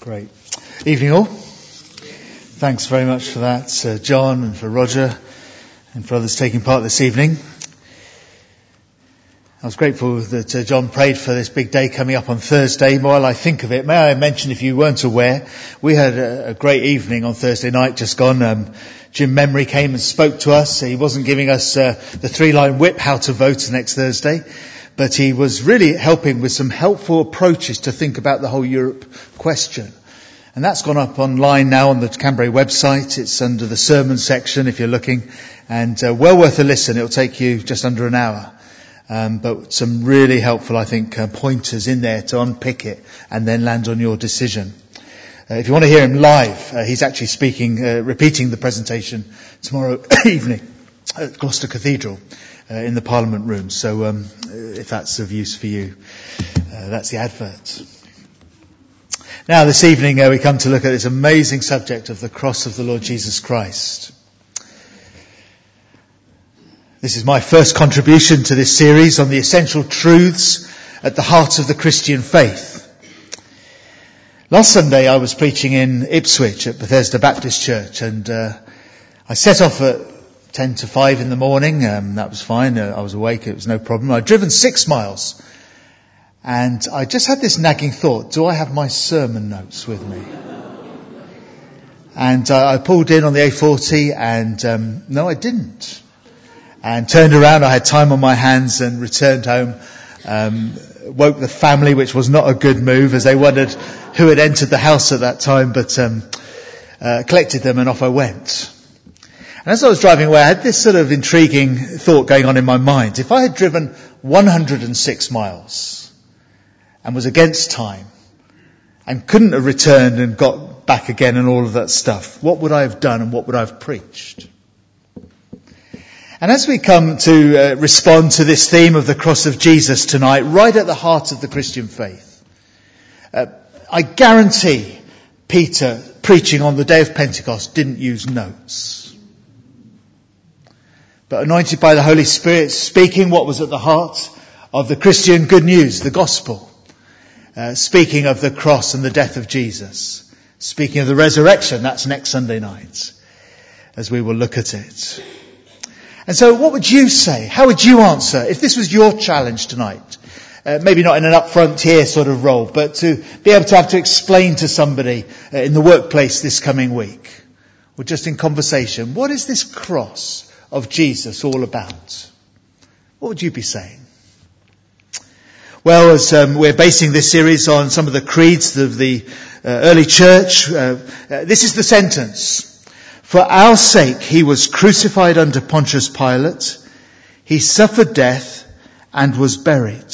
Great. Evening all. Thanks very much for that, John, and for Roger, and for others taking part this evening. I was grateful that John prayed for this big day coming up on Thursday. While I think of it, may I mention, if you weren't aware, we had a great evening on Thursday night just gone. Jim Memory came and spoke to us. He wasn't giving us the 3-line whip how to vote next Thursday, but he was really helping with some helpful approaches to think about the whole Europe question. And that's gone up online now on the Canberra website. It's under the sermon section if you're looking, and well worth a listen. It'll take you just under an hour. But some really helpful, I think, pointers in there to unpick it and then land on your decision. If you want to hear him live, he's actually speaking, repeating the presentation tomorrow evening at Gloucester Cathedral in the Parliament room. So if that's of use for you, that's the advert. Now this evening we come to look at this amazing subject of the cross of the Lord Jesus Christ. This is my first contribution to this series on the essential truths at the heart of the Christian faith. Last Sunday I was preaching in Ipswich at Bethesda Baptist Church, and I set off at 10 to 5 in the morning. That was fine. I was awake. It was no problem. I'd driven 6 miles, and I just had this nagging thought, do I have my sermon notes with me? And I pulled in on the A40 and no, I didn't. And turned around, I had time on my hands and returned home. Woke the family, which was not a good move, as they wondered who had entered the house at that time, but collected them and off I went. And as I was driving away, I had this sort of intriguing thought going on in my mind. If I had driven 106 miles and was against time and couldn't have returned and got back again and all of that stuff, what would I have done and what would I have preached? And as we come to respond to this theme of the cross of Jesus tonight, right at the heart of the Christian faith, I guarantee Peter, preaching on the day of Pentecost, didn't use notes. But anointed by the Holy Spirit, speaking what was at the heart of the Christian good news, the gospel, speaking of the cross and the death of Jesus, speaking of the resurrection, that's next Sunday night, as we will look at it. And so what would you say? How would you answer if this was your challenge tonight? Maybe not in an upfront here sort of role, but to be able to have to explain to somebody in the workplace this coming week, or just in conversation, what is this cross of Jesus all about? What would you be saying? Well, as we're basing this series on some of the creeds of the early church, this is the sentence. For our sake he was crucified under Pontius Pilate. He suffered death and was buried.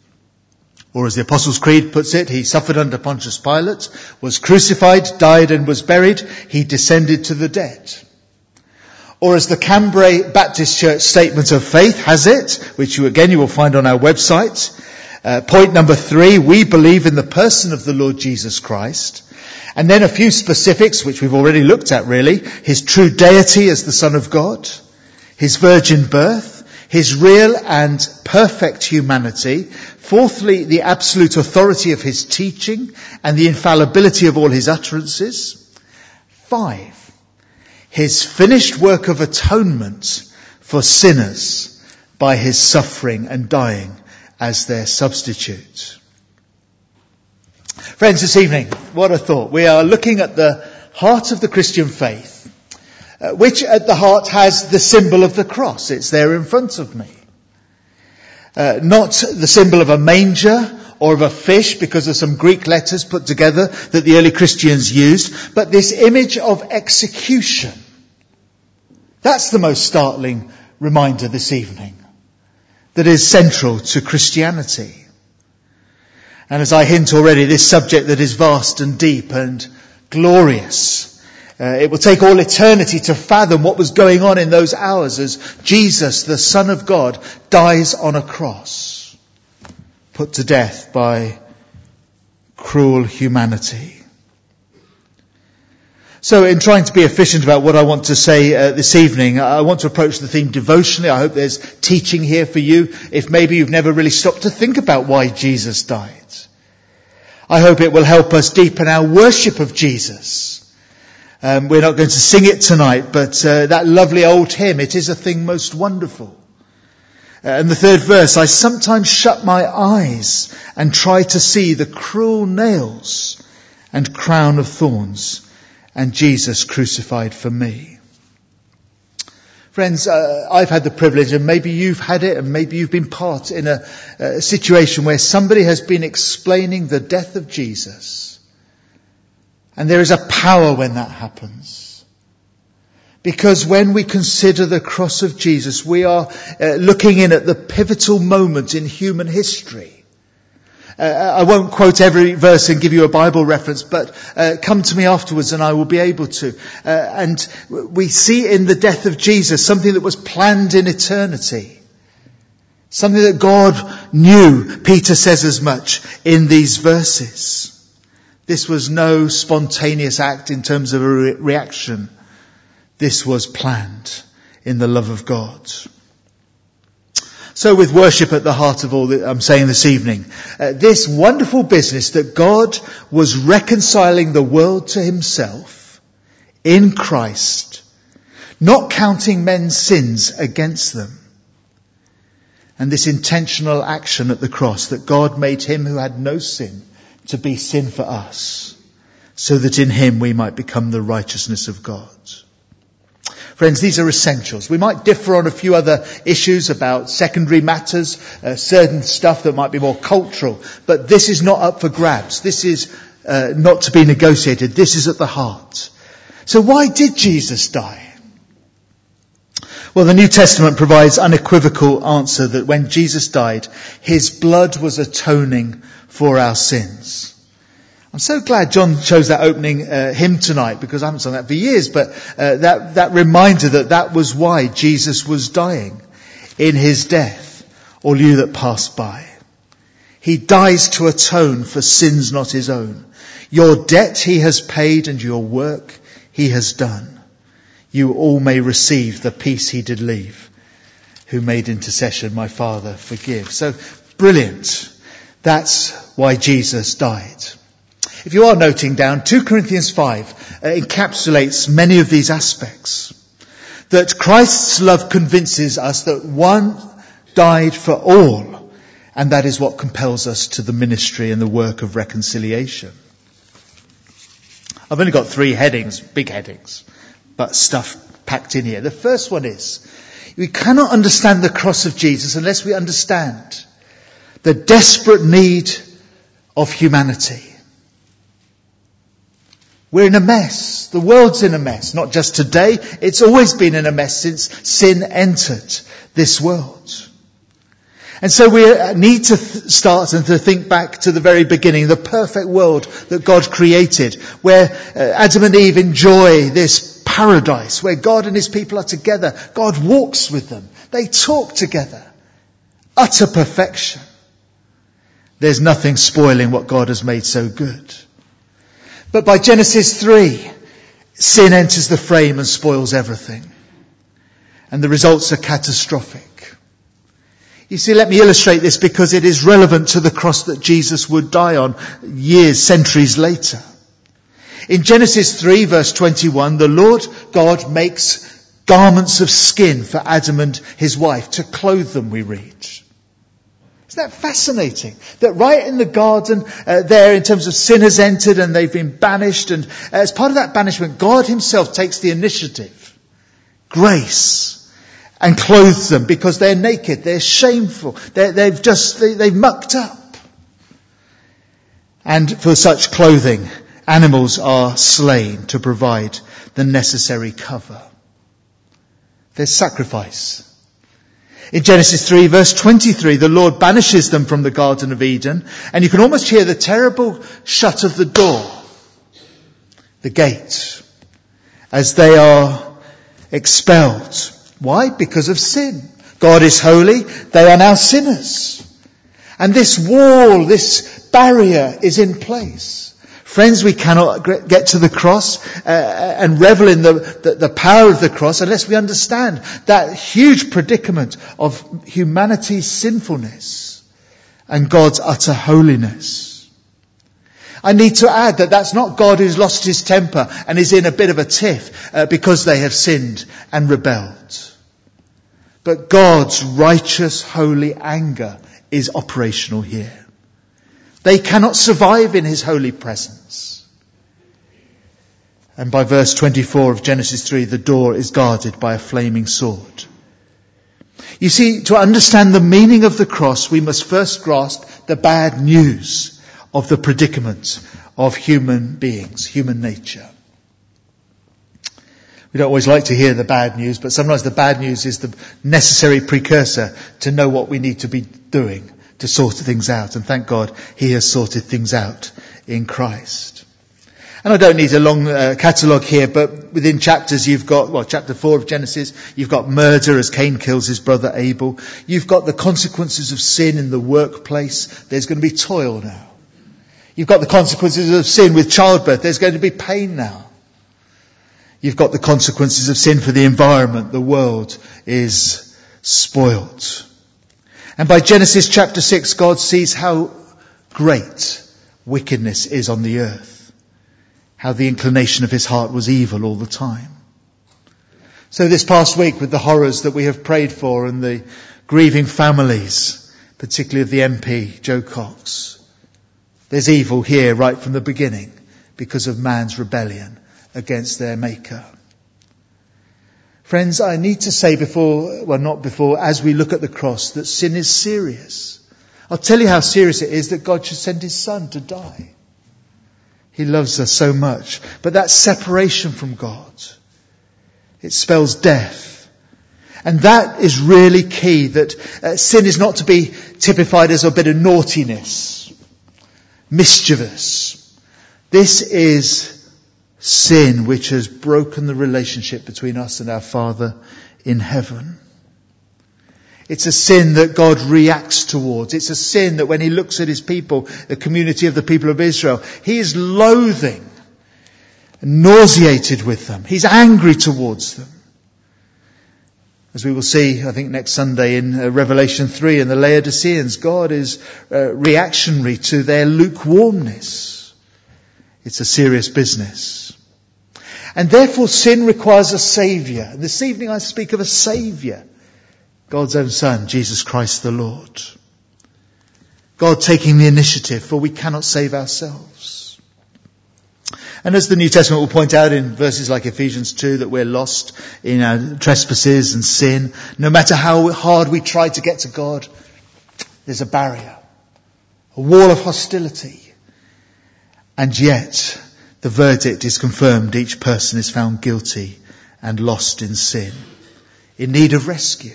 Or as the Apostles' Creed puts it, he suffered under Pontius Pilate, was crucified, died and was buried. He descended to the dead. Or as the Canberra Baptist Church Statement of Faith has it, which you will find on our website. Point number 3, we believe in the person of the Lord Jesus Christ. And then a few specifics, which we've already looked at really. His true deity as the Son of God, his virgin birth, his real and perfect humanity. Fourthly, the absolute authority of his teaching and the infallibility of all his utterances. 5, his finished work of atonement for sinners by his suffering and dying as their substitute. Friends, this evening, what a thought. We are looking at the heart of the Christian faith, which at the heart has the symbol of the cross. It's there in front of me. Not the symbol of a manger or of a fish because of some Greek letters put together that the early Christians used, but this image of execution. That's the most startling reminder this evening that is central to Christianity. And as I hint already, this subject that is vast and deep and glorious. It will take all eternity to fathom what was going on in those hours as Jesus, the Son of God, dies on a cross, put to death by cruel humanity. So in trying to be efficient about what I want to say this evening, I want to approach the theme devotionally. I hope there's teaching here for you if maybe you've never really stopped to think about why Jesus died. I hope it will help us deepen our worship of Jesus. We're not going to sing it tonight, but that lovely old hymn, "It is a thing most wonderful." And the third verse, "I sometimes shut my eyes and try to see the cruel nails and crown of thorns and Jesus crucified for me." Friends, I've had the privilege, and maybe you've had it, and maybe you've been part in a situation where somebody has been explaining the death of Jesus. And there is a power when that happens. Because when we consider the cross of Jesus, we are looking in at the pivotal moment in human history. I won't quote every verse and give you a Bible reference, but come to me afterwards and I will be able to. And we see in the death of Jesus something that was planned in eternity. Something that God knew. Peter says as much in these verses. This was no spontaneous act in terms of a reaction. This was planned in the love of God. So with worship at the heart of all that I'm saying this evening, this wonderful business that God was reconciling the world to himself in Christ, not counting men's sins against them. And this intentional action at the cross that God made him who had no sin to be sin for us, so that in him we might become the righteousness of God. Friends, these are essentials. We might differ on a few other issues about secondary matters, certain stuff that might be more cultural, but this is not up for grabs. This is not to be negotiated. This is at the heart. So why did Jesus die? Well, the New Testament provides unequivocal answer that when Jesus died, his blood was atoning for our sins. I'm so glad John chose that opening hymn tonight, because I haven't sung that for years, but that reminder that was why Jesus was dying in his death, all you that pass by. He dies to atone for sins not his own. Your debt he has paid and your work he has done. You all may receive the peace he did leave, who made intercession, my Father, forgive. So brilliant. That's why Jesus died. If you are noting down, 2 Corinthians 5 encapsulates many of these aspects. That Christ's love convinces us that one died for all, and that is what compels us to the ministry and the work of reconciliation. I've only got 3 headings, big headings, but stuff packed in here. The first one is, we cannot understand the cross of Jesus unless we understand the desperate need of humanity. We're in a mess. The world's in a mess. Not just today. It's always been in a mess since sin entered this world. And so we need to start and to think back to the very beginning, the perfect world that God created, where Adam and Eve enjoy this paradise, where God and his people are together. God walks with them. They talk together. Utter perfection. There's nothing spoiling what God has made so good. But by Genesis 3, sin enters the frame and spoils everything. And the results are catastrophic. You see, let me illustrate this because it is relevant to the cross that Jesus would die on years, centuries later. In Genesis 3 verse 21, the Lord God makes garments of skin for Adam and his wife to clothe them, we read. Isn't that fascinating? That right in the garden there, in terms of sin has entered and they've been banished, and as part of that banishment, God himself takes the initiative, grace, and clothes them because they're naked, they're shameful, they've mucked up. And for such clothing, animals are slain to provide the necessary cover. There's sacrifice. In Genesis 3 verse 23, the Lord banishes them from the Garden of Eden, and you can almost hear the terrible shut of the door, the gate, as they are expelled. Why? Because of sin. God is holy, they are now sinners. And this wall, this barrier is in place. Friends, we cannot get to the cross and revel in the power of the cross unless we understand that huge predicament of humanity's sinfulness and God's utter holiness. I need to add that that's not God who's lost his temper and is in a bit of a tiff because they have sinned and rebelled. But God's righteous, holy anger is operational here. They cannot survive in his holy presence. And by verse 24 of Genesis 3, the door is guarded by a flaming sword. You see, to understand the meaning of the cross, we must first grasp the bad news of the predicament of human beings, human nature. We don't always like to hear the bad news, but sometimes the bad news is the necessary precursor to know what we need to be doing to sort things out. And thank God he has sorted things out in Christ. And I don't need a long catalogue here, but within chapters you've got, chapter 4 of Genesis, you've got murder as Cain kills his brother Abel. You've got the consequences of sin in the workplace. There's going to be toil now. You've got the consequences of sin with childbirth. There's going to be pain now. You've got the consequences of sin for the environment. The world is spoilt. And by Genesis chapter 6, God sees how great wickedness is on the earth. How the inclination of his heart was evil all the time. So this past week, with the horrors that we have prayed for and the grieving families, particularly of the MP, Joe Cox, there's evil here right from the beginning because of man's rebellion against their Maker. Friends, I need to say as we look at the cross, that sin is serious. I'll tell you how serious it is that God should send his Son to die. He loves us so much. But that separation from God, it spells death. And that is really key, that sin is not to be typified as a bit of naughtiness. Mischievous. This is sin which has broken the relationship between us and our Father in heaven. It's a sin that God reacts towards. It's a sin that when he looks at his people, the community of the people of Israel, he is loathing, nauseated with them. He's angry towards them. As we will see, I think next Sunday in Revelation 3 and the Laodiceans, God is reactionary to their lukewarmness. It's a serious business. And therefore sin requires a saviour. This evening I speak of a saviour. God's own Son, Jesus Christ the Lord. God taking the initiative, for we cannot save ourselves. And as the New Testament will point out in verses like Ephesians 2, that we're lost in our trespasses and sin. No matter how hard we try to get to God, there's a barrier, a wall of hostility. And yet, the verdict is confirmed. Each person is found guilty and lost in sin, in need of rescue.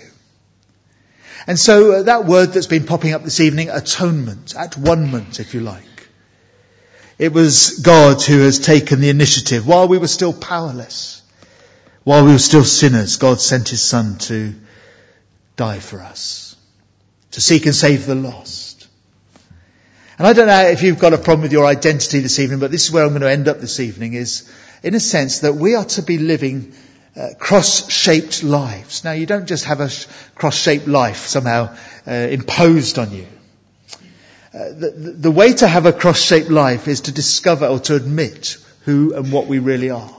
And so that word that's been popping up this evening, atonement, at-one-ment, if you like. It was God who has taken the initiative. While we were still powerless, while we were still sinners, God sent his Son to die for us, to seek and save the lost. And I don't know if you've got a problem with your identity this evening, but this is where I'm going to end up this evening, is in a sense that we are to be living cross-shaped lives. Now, you don't just have a cross-shaped life somehow imposed on you. The way to have a cross-shaped life is to discover or to admit who and what we really are.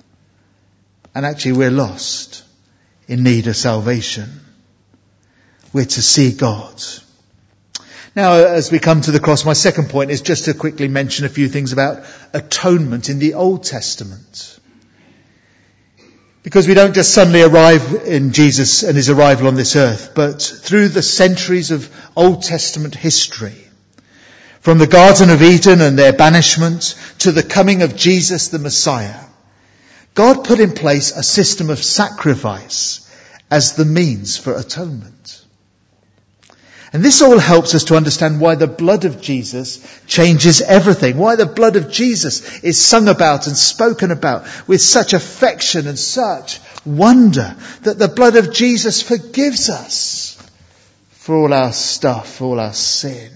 And actually we're lost, in need of salvation. We're to see God. Now, as we come to the cross, my second point is just to quickly mention a few things about atonement in the Old Testament. Because we don't just suddenly arrive in Jesus and his arrival on this earth, but through the centuries of Old Testament history, from the Garden of Eden and their banishment to the coming of Jesus the Messiah, God put in place a system of sacrifice as the means for atonement. And this all helps us to understand why the blood of Jesus changes everything. Why the blood of Jesus is sung about and spoken about with such affection and such wonder. That the blood of Jesus forgives us for all our stuff, all our sin.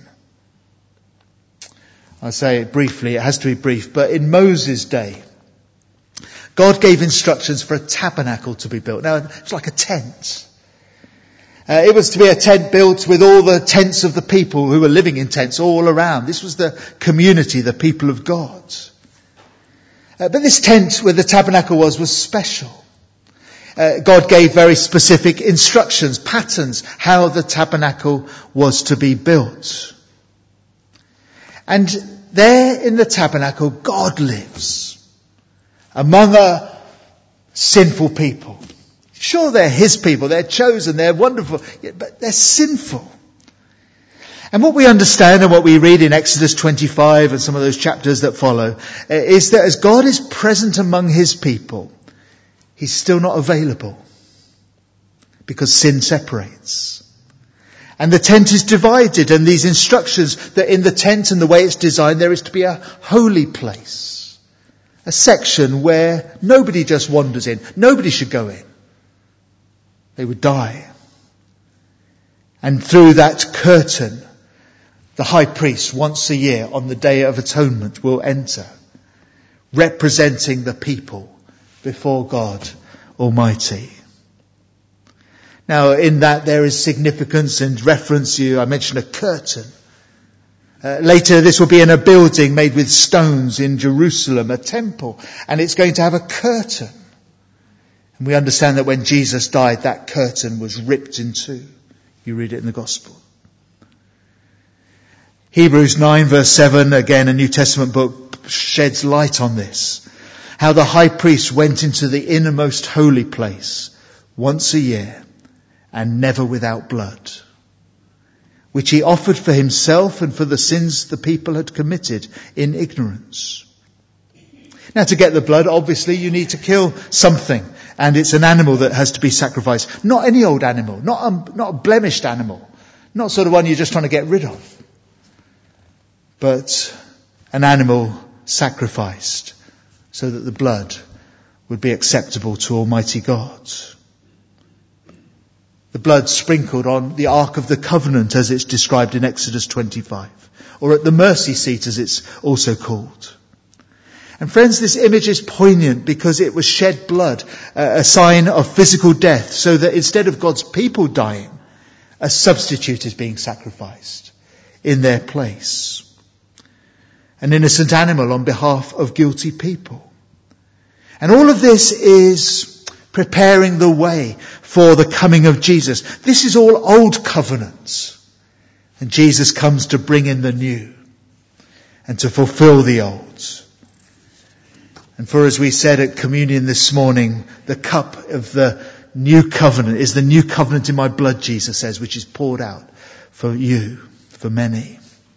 I say it briefly, it has to be brief, but in Moses' day, God gave instructions for a tabernacle to be built. Now, it's like a tent. It was to be a tent built with all the tents of the people who were living in tents all around. This was the community, the people of God. But this tent where the tabernacle was special. God gave very specific instructions, patterns, how the tabernacle was to be built. And there in the tabernacle, God lives among a sinful people. Sure, they're his people, they're chosen, they're wonderful, but they're sinful. And what we understand and what we read in Exodus 25 and some of those chapters that follow is that as God is present among his people, he's still not available because sin separates. And the tent is divided, and these instructions that in the tent and the way it's designed, there is to be a holy place. A section where nobody just wanders in. Nobody should go in. They would die. And through that curtain, the high priest once a year on the Day of Atonement will enter, representing the people before God Almighty. Now in that there is significance and reference. I mentioned a curtain. Later this will be in a building made with stones in Jerusalem, a temple, and it's going to have a curtain. And we understand that when Jesus died, that curtain was ripped in two. You read it in the Gospel. Hebrews 9 verse 7, again a New Testament book, sheds light on this. How the high priest went into the innermost holy place once a year and never without blood, which he offered for himself and for the sins the people had committed in ignorance. Now to get the blood, obviously you need to kill something, and it's an animal that has to be sacrificed. Not any old animal, not a blemished animal, not sort of one you're just trying to get rid of, but an animal sacrificed so that the blood would be acceptable to Almighty God. The blood sprinkled on the Ark of the Covenant as it's described in Exodus 25, or at the mercy seat as it's also called. And friends, this image is poignant because it was shed blood, a sign of physical death, so that instead of God's people dying, a substitute is being sacrificed in their place. An innocent animal on behalf of guilty people. And all of this is preparing the way for the coming of Jesus. This is all old covenant. And Jesus comes to bring in the new and to fulfill the old. And for, as we said at communion this morning, the cup of the new covenant is the new covenant in my blood, Jesus says, which is poured out for you, for many.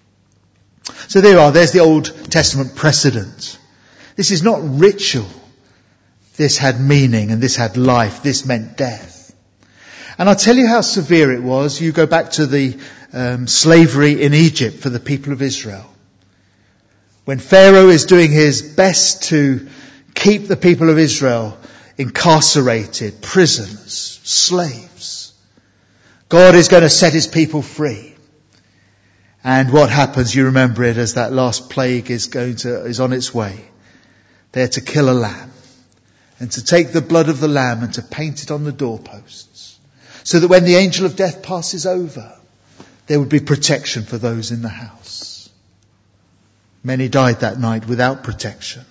So there's the Old Testament precedent. This is not ritual. This had meaning and this had life. This meant death. And I'll tell you how severe it was. You go back to the slavery in Egypt for the people of Israel. When Pharaoh is doing his best to keep the people of Israel incarcerated, prisoners, slaves, God is going to set his people free. And what happens, you remember it as that last plague is on its way. They're to kill a lamb and to take the blood of the lamb and to paint it on the doorposts, so that when the angel of death passes over, there would be protection for those in the house. Many died that night without protection,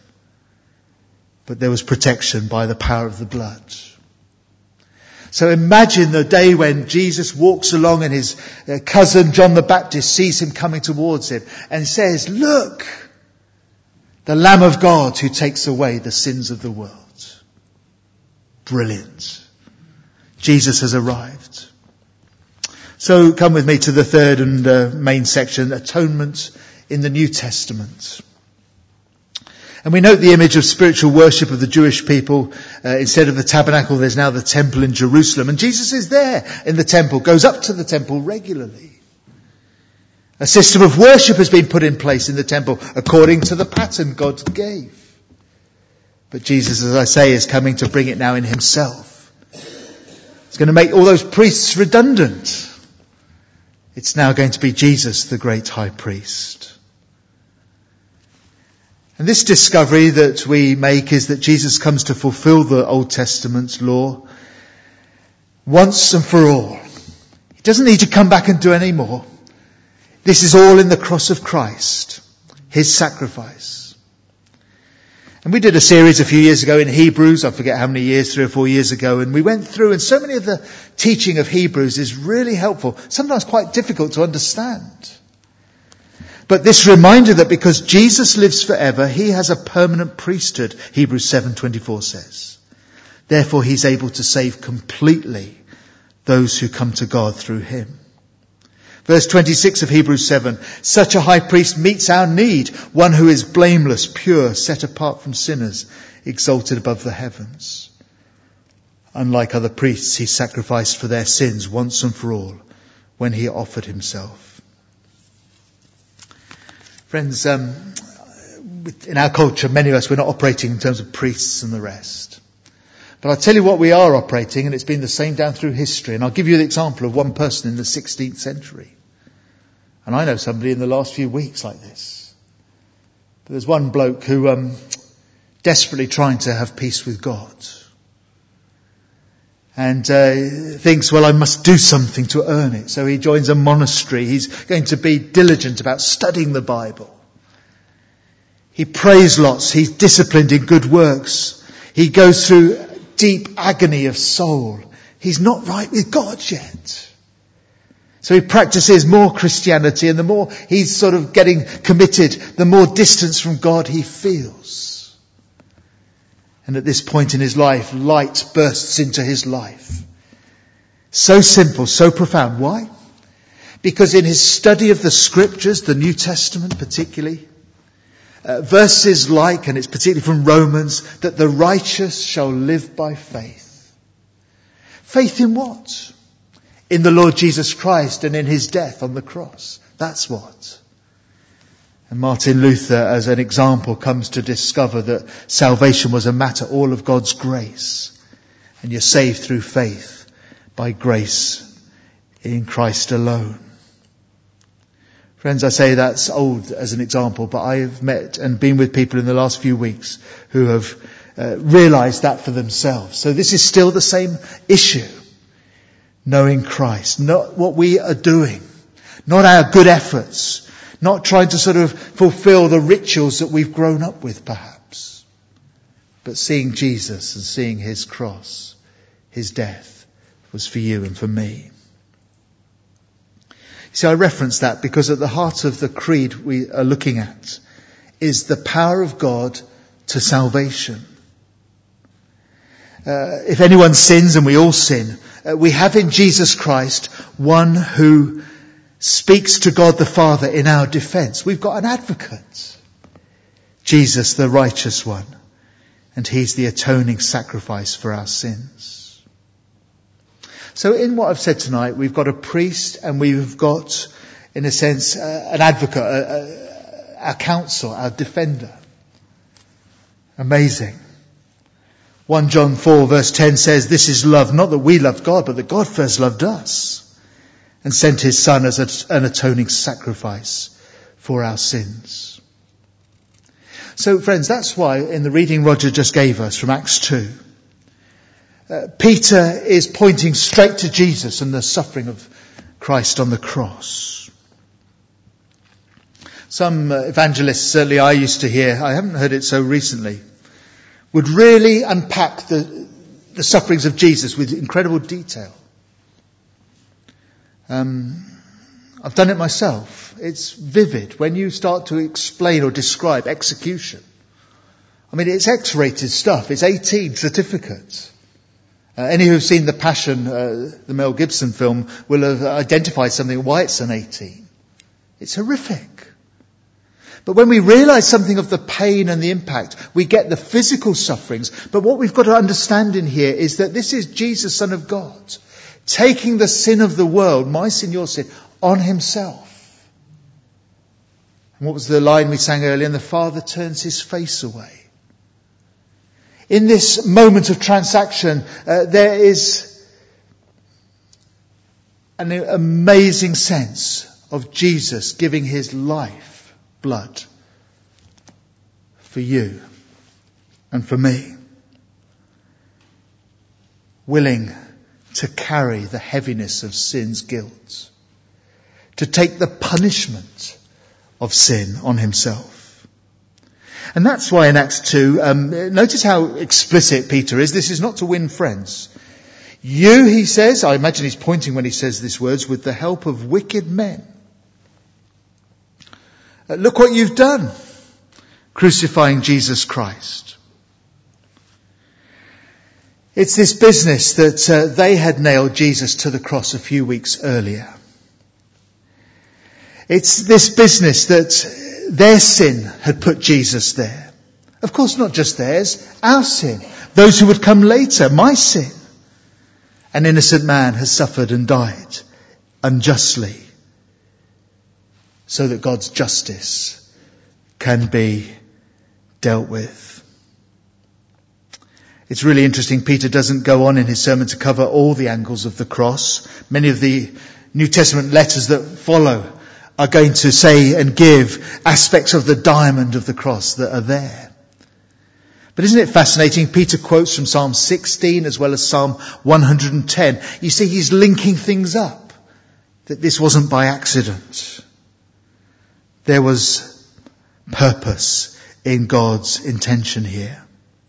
but there was protection by the power of the blood. So imagine the day when Jesus walks along and his cousin John the Baptist sees him coming towards him and says, "Look, the Lamb of God who takes away the sins of the world." Brilliant. Jesus has arrived. So come with me to the third and main section, atonement in the New Testament. And we note the image of spiritual worship of the Jewish people. Instead of the tabernacle, there's now the temple in Jerusalem. And Jesus is there in the temple, goes up to the temple regularly. A system of worship has been put in place in the temple according to the pattern God gave. But Jesus, as I say, is coming to bring it now in himself. It's going to make all those priests redundant. It's now going to be Jesus, the great high priest. And this discovery that we make is that Jesus comes to fulfill the Old Testament law once and for all. He doesn't need to come back and do any more. This is all in the cross of Christ, his sacrifice. And we did a series a few years ago in Hebrews, I forget how many years, 3 or 4 years ago, and we went through, and so many of the teaching of Hebrews is really helpful, sometimes quite difficult to understand. But this reminder that because Jesus lives forever, he has a permanent priesthood, Hebrews 7:24 says. Therefore he's able to save completely those who come to God through him. Verse 26 of Hebrews 7, such a high priest meets our need, one who is blameless, pure, set apart from sinners, exalted above the heavens. Unlike other priests, he sacrificed for their sins once and for all when he offered himself. Friends, in our culture, many of us, we're not operating in terms of priests and the rest. But I'll tell you what we are operating, and it's been the same down through history. And I'll give you the example of one person in the 16th century. And I know somebody in the last few weeks like this. But there's one bloke who desperately trying to have peace with God. And thinks, well, I must do something to earn it. So he joins a monastery. He's going to be diligent about studying the Bible. He prays lots. He's disciplined in good works. He goes through deep agony of soul. He's not right with God yet. So he practices more Christianity, and the more he's sort of getting committed, the more distance from God he feels. And at this point in his life, light bursts into his life. So simple, so profound. Why? Because in his study of the scriptures, the New Testament particularly, verses like, and it's particularly from Romans, that the righteous shall live by faith. Faith in what? In the Lord Jesus Christ and in his death on the cross. That's what. And Martin Luther, as an example, comes to discover that salvation was a matter all of God's grace. And you're saved through faith by grace in Christ alone. Friends, I say that's old as an example, but I have met and been with people in the last few weeks who have realized that for themselves. So this is still the same issue. Knowing Christ, not what we are doing, not our good efforts, not trying to sort of fulfill the rituals that we've grown up with perhaps, but seeing Jesus and seeing his cross, his death was for you and for me. See, I reference that because at the heart of the creed we are looking at is the power of God to salvation. If anyone sins, and we all sin, we have in Jesus Christ one who speaks to God the Father in our defense. We've got an advocate, Jesus the righteous one, and he's the atoning sacrifice for our sins. So in what I've said tonight, we've got a priest and we've got, in a sense, an advocate, our counsel, our defender. Amazing. 1 John 4 verse 10 says, this is love, not that we loved God, but that God first loved us and sent his Son as an atoning sacrifice for our sins. So friends, that's why in the reading Roger just gave us from Acts 2, Peter is pointing straight to Jesus and the suffering of Christ on the cross. Some evangelists, certainly I used to hear, I haven't heard it so recently, would really unpack the sufferings of Jesus with incredible detail. I've done it myself. It's vivid when you start to explain or describe execution. I mean, it's X-rated stuff. It's 18 certificates. Any who've seen The Passion, the Mel Gibson film, will have identified something why it's an 18. It's horrific. But when we realise something of the pain and the impact, we get the physical sufferings. But what we've got to understand in here is that this is Jesus, Son of God, taking the sin of the world, my sin, your sin, on himself. And what was the line we sang earlier? And the Father turns his face away. In this moment of transaction, there is an amazing sense of Jesus giving his life, blood, for you and for me. Willing to carry the heaviness of sin's guilt, to take the punishment of sin on himself. And that's why in Acts 2, notice how explicit Peter is. This is not to win friends. You, he says, I imagine he's pointing when he says these words, with the help of wicked men. Look what you've done, crucifying Jesus Christ. It's this business that they had nailed Jesus to the cross a few weeks earlier. It's this business that their sin had put Jesus there. Of course, not just theirs, our sin. Those who would come later, my sin. An innocent man has suffered and died unjustly, so that God's justice can be dealt with. It's really interesting. Peter doesn't go on in his sermon to cover all the angles of the cross. Many of the New Testament letters that follow are going to say and give aspects of the diamond of the cross that are there. But isn't it fascinating? Peter quotes from Psalm 16 as well as Psalm 110. You see, he's linking things up. That this wasn't by accident. There was purpose in God's intention here.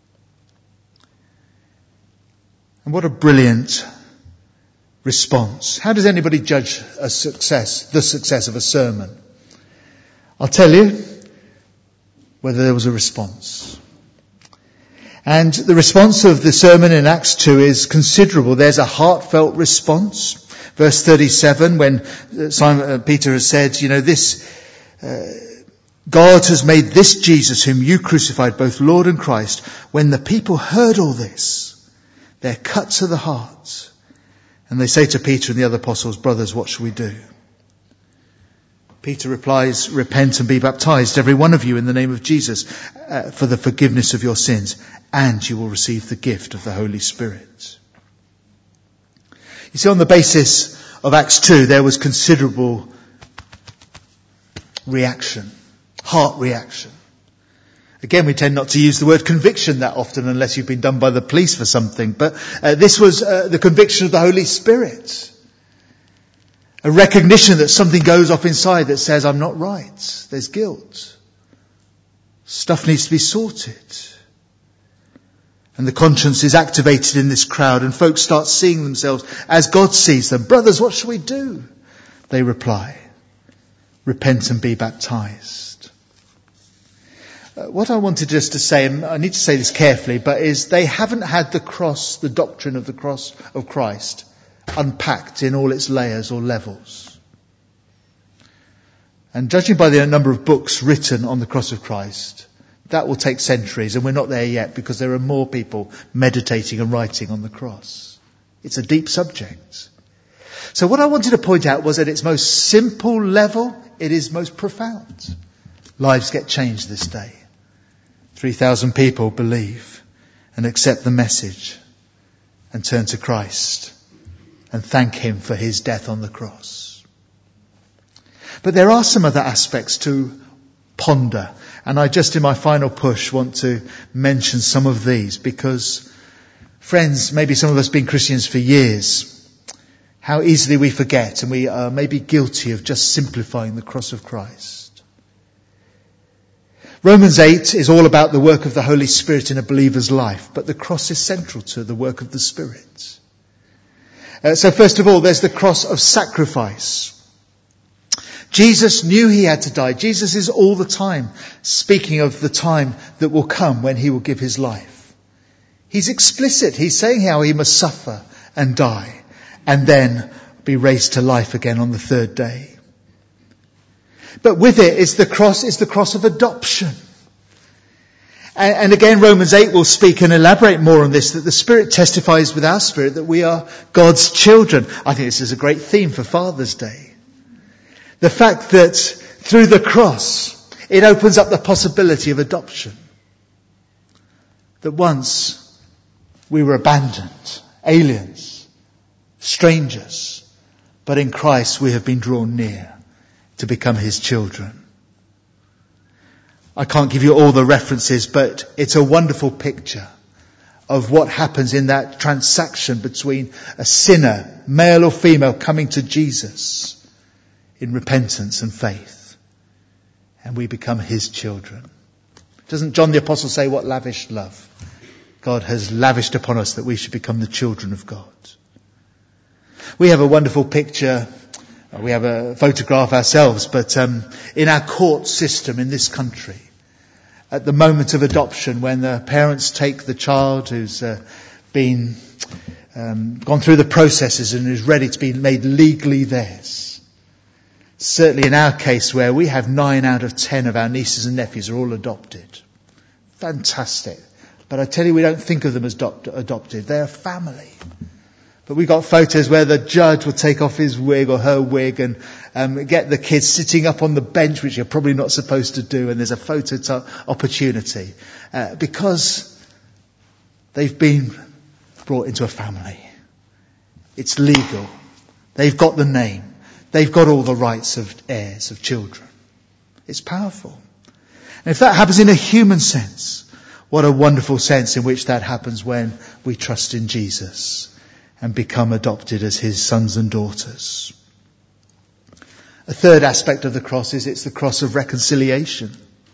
And what a brilliant response. How does anybody judge the success of a sermon? I'll tell you whether there was a response. And the response of the sermon in Acts 2 is considerable. There's a heartfelt response. Verse 37, when Peter has said, God has made this Jesus whom you crucified, both Lord and Christ. When the people heard all this, they're cut to the heart. And they say to Peter and the other apostles, brothers, what shall we do? Peter replies, repent and be baptized, every one of you, in the name of Jesus, for the forgiveness of your sins, and you will receive the gift of the Holy Spirit. You see, on the basis of Acts 2, there was considerable reaction, heart reaction. Again, we tend not to use the word conviction that often unless you've been done by the police for something. But this was the conviction of the Holy Spirit. A recognition that something goes off inside that says, I'm not right. There's guilt. Stuff needs to be sorted. And the conscience is activated in this crowd and folks start seeing themselves as God sees them. Brothers, what shall we do? They reply, repent and be baptized. What I wanted just to say, and I need to say this carefully, but is they haven't had the cross, the doctrine of the cross of Christ, unpacked in all its layers or levels. And judging by the number of books written on the cross of Christ, that will take centuries, and we're not there yet because there are more people meditating and writing on the cross. It's a deep subject. So what I wanted to point out was at its most simple level, it is most profound. Lives get changed this day. 3,000 people believe and accept the message and turn to Christ and thank him for his death on the cross. But there are some other aspects to ponder. And I just in my final push want to mention some of these because, friends, maybe some of us have been Christians for years. How easily we forget and we are maybe guilty of just simplifying the cross of Christ. Romans 8 is all about the work of the Holy Spirit in a believer's life, but the cross is central to the work of the Spirit. So first of all, there's the cross of sacrifice. Jesus knew he had to die. Jesus is all the time speaking of the time that will come when he will give his life. He's explicit. He's saying how he must suffer and die and then be raised to life again on the third day. But with it is the cross of adoption. And again, Romans 8 will speak and elaborate more on this, that the Spirit testifies with our spirit that we are God's children. I think this is a great theme for Father's Day. The fact that through the cross, it opens up the possibility of adoption. That once we were abandoned, aliens, strangers, but in Christ we have been drawn near to become his children. I can't give you all the references, but it's a wonderful picture of what happens in that transaction between a sinner, male or female, coming to Jesus in repentance and faith. And we become his children. Doesn't John the Apostle say, what lavish love God has lavished upon us that we should become the children of God? We have a wonderful picture. We have a photograph ourselves, but in our court system in this country, at the moment of adoption, when the parents take the child who's been gone through the processes and is ready to be made legally theirs. Certainly in our case, where we have 9 out of 10 of our nieces and nephews are all adopted. Fantastic. But I tell you, we don't think of them as adopted. They're family. But we got photos where the judge will take off his wig or her wig and get the kids sitting up on the bench, which you're probably not supposed to do, and there's a photo opportunity. Because they've been brought into a family. It's legal. They've got the name. They've got all the rights of heirs, of children. It's powerful. And if that happens in a human sense, what a wonderful sense in which that happens when we trust in Jesus and become adopted as his sons and daughters. A third aspect of the cross is it's the cross of reconciliation.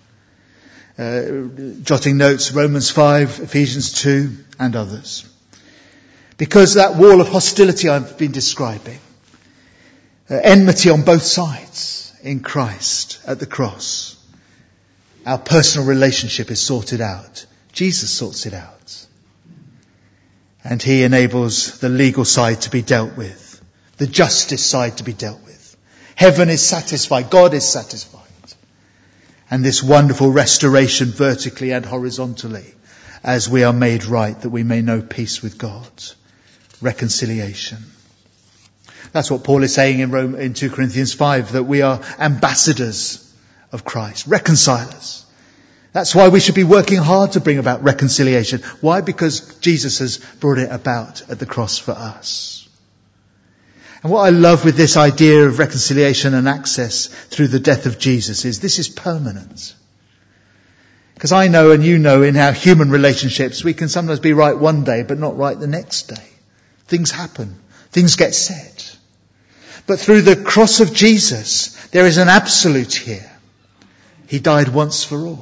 Jotting notes, Romans 5, Ephesians 2 and others. Because that wall of hostility I've been describing, enmity on both sides in Christ at the cross, our personal relationship is sorted out. Jesus sorts it out. And he enables the legal side to be dealt with, the justice side to be dealt with. Heaven is satisfied, God is satisfied. And this wonderful restoration vertically and horizontally as we are made right, that we may know peace with God. Reconciliation. That's what Paul is saying in 2 Corinthians 5, that we are ambassadors of Christ, reconcilers. That's why we should be working hard to bring about reconciliation. Why? Because Jesus has brought it about at the cross for us. And what I love with this idea of reconciliation and access through the death of Jesus is this is permanent. Because I know and you know in our human relationships we can sometimes be right one day but not right the next day. Things happen. Things get said. But through the cross of Jesus there is an absolute here. He died once for all.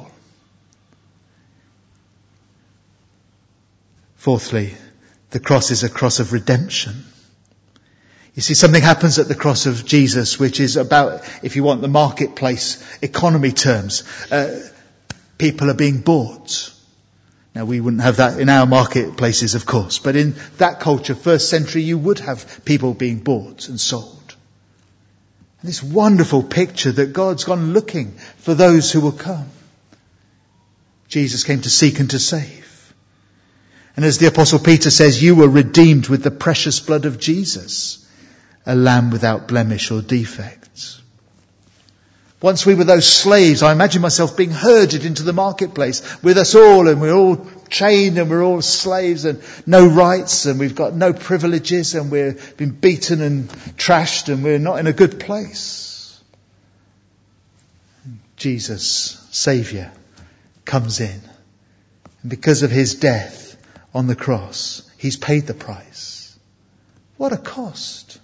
Fourthly, the cross is a cross of redemption. You see, something happens at the cross of Jesus which is about, if you want the marketplace economy terms, people are being bought. Now we wouldn't have that in our marketplaces, of course, but in that culture, first century, you would have people being bought and sold. And this wonderful picture that God's gone looking for those who will come. Jesus came to seek and to save. And as the Apostle Peter says, you were redeemed with the precious blood of Jesus, a lamb without blemish or defect. Once we were those slaves, I imagine myself being herded into the marketplace with us all, and we're all chained and we're all slaves and no rights and we've got no privileges and we've been beaten and trashed and we're not in a good place. Jesus, Saviour, comes in. And because of his death on the cross, he's paid the price. What a cost.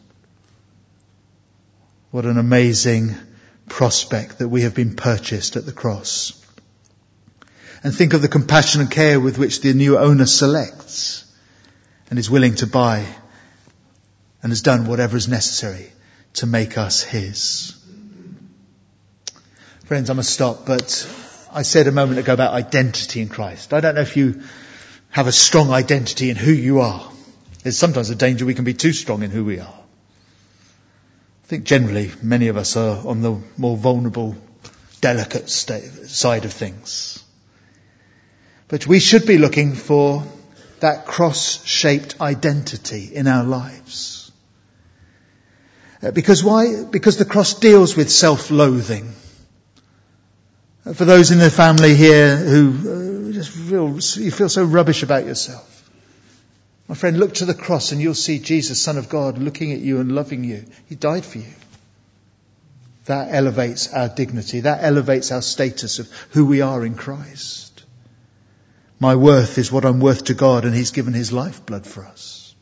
What an amazing prospect that we have been purchased at the cross. And think of the compassion and care with which the new owner selects and is willing to buy and has done whatever is necessary to make us his. Friends, I must stop, but I said a moment ago about identity in Christ. I don't know if you have a strong identity in who you are. There's sometimes a danger we can be too strong in who we are. I think generally many of us are on the more vulnerable, delicate side of things. But we should be looking for that cross-shaped identity in our lives. Because why? Because the cross deals with self-loathing. For those in the family here who you feel so rubbish about yourself. My friend, look to the cross and you'll see Jesus, Son of God, looking at you and loving you. He died for you. That elevates our dignity. That elevates our status of who we are in Christ. My worth is what I'm worth to God, and he's given his lifeblood for us.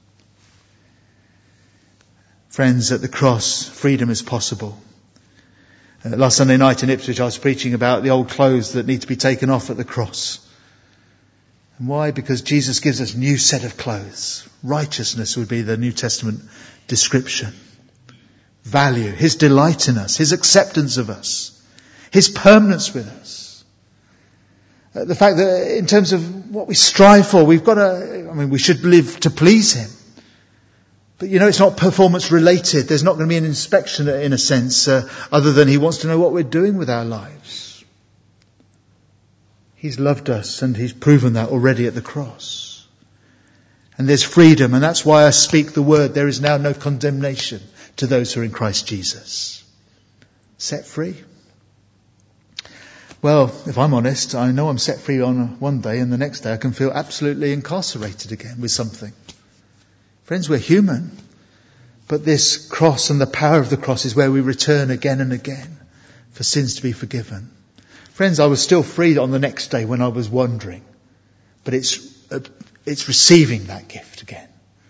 Friends, at the cross, freedom is possible. Last Sunday night in Ipswich, I was preaching about the old clothes that need to be taken off at the cross. And why? Because Jesus gives us a new set of clothes. Righteousness would be the New Testament description. Value, his delight in us, his acceptance of us, his permanence with us. The fact that in terms of what we strive for, we should live to please him. But it's not performance related. There's not going to be an inspection in a sense, other than he wants to know what we're doing with our lives. He's loved us and he's proven that already at the cross. And there's freedom, and that's why I speak the word. There is now no condemnation to those who are in Christ Jesus. Set free. Well, if I'm honest, I know I'm set free on one day, and the next day I can feel absolutely incarcerated again with something. Friends, we're human. But this cross and the power of the cross is where we return again and again for sins to be forgiven. Friends, I was still free on the next day when I was wandering. But it's receiving that gift again.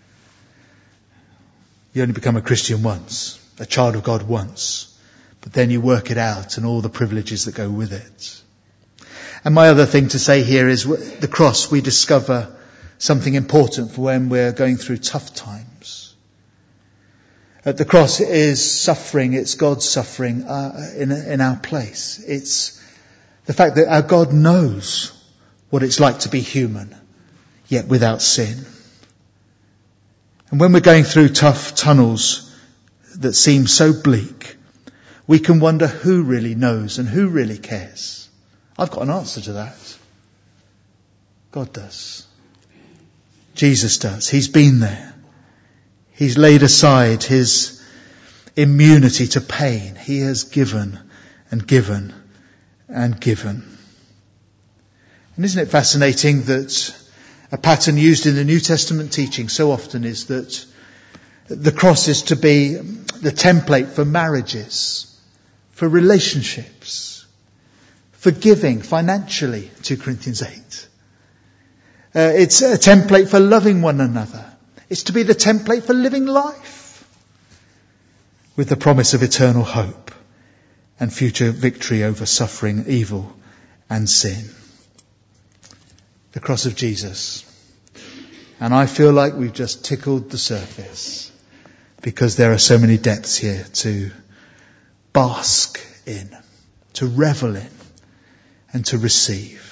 You only become a Christian once, a child of God once. But then you work it out and all the privileges that go with it. And my other thing to say here is the cross, we discover something important for when we're going through tough times. At the cross is suffering, it's God's suffering in our place. It's the fact that our God knows what it's like to be human, yet without sin. And when we're going through tough tunnels that seem so bleak, we can wonder who really knows and who really cares. I've got an answer to that. God does. Jesus does. He's been there. He's laid aside his immunity to pain. He has given and given and given. And isn't it fascinating that a pattern used in the New Testament teaching so often is that the cross is to be the template for marriages, for relationships, for giving financially, 2 Corinthians 8. It's a template for loving one another. It's to be the template for living life with the promise of eternal hope and future victory over suffering, evil and sin. The cross of Jesus. And I feel like we've just tickled the surface because there are so many depths here to bask in, to revel in and to receive.